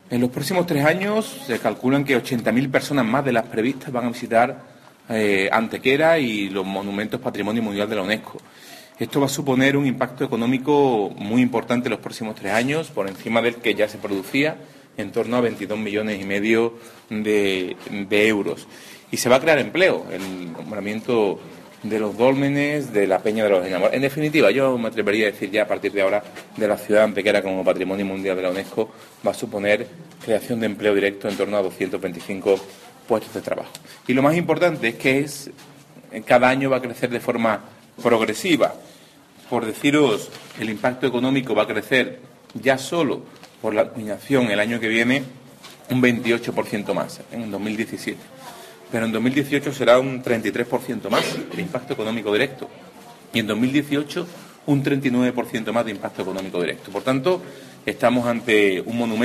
En los próximos 3 años se calculan que 80.000 personas más de las previstas van a visitar Antequera y los monumentos Patrimonio Mundial de la UNESCO. Esto va a suponer un impacto económico muy importante en los próximos 3 años, por encima del que ya se producía, en torno a 22,5 millones de euros. Y se va a crear empleo, el nombramiento de los dólmenes, de la Peña de los Enamorados. En definitiva, yo me atrevería a decir ya a partir de ahora de la ciudad de Antequera como Patrimonio Mundial de la UNESCO va a suponer creación de empleo directo en torno a 225 puestos de trabajo. Y lo más importante es que cada año va a crecer de forma progresiva. Por deciros, el impacto económico va a crecer ya solo por la acuñación el año que viene un 28% más, en 2017. Pero en 2018 será un 33% más de impacto económico directo. Y en 2018 un 39% más de impacto económico directo. Por tanto, estamos ante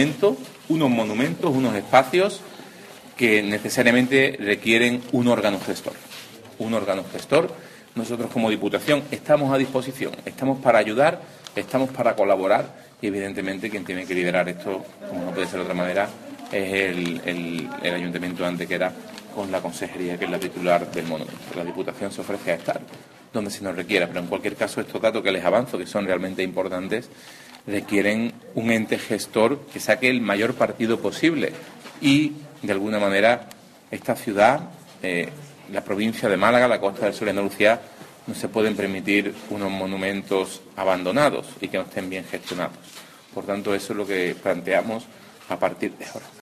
unos espacios que necesariamente requieren un órgano gestor. Un órgano gestor. Nosotros como Diputación estamos a disposición, estamos para ayudar, estamos para colaborar y evidentemente quien tiene que liderar esto, como no puede ser de otra manera, es el Ayuntamiento de Antequera con la consejería que es la titular del monumento. La Diputación se ofrece a estar donde se nos requiera, pero en cualquier caso estos datos que les avanzo, que son realmente importantes, requieren un ente gestor que saque el mayor partido posible y, de alguna manera, esta ciudad, la provincia de Málaga, la Costa del Sol y Andalucía, no se pueden permitir unos monumentos abandonados y que no estén bien gestionados. Por tanto, eso es lo que planteamos a partir de ahora.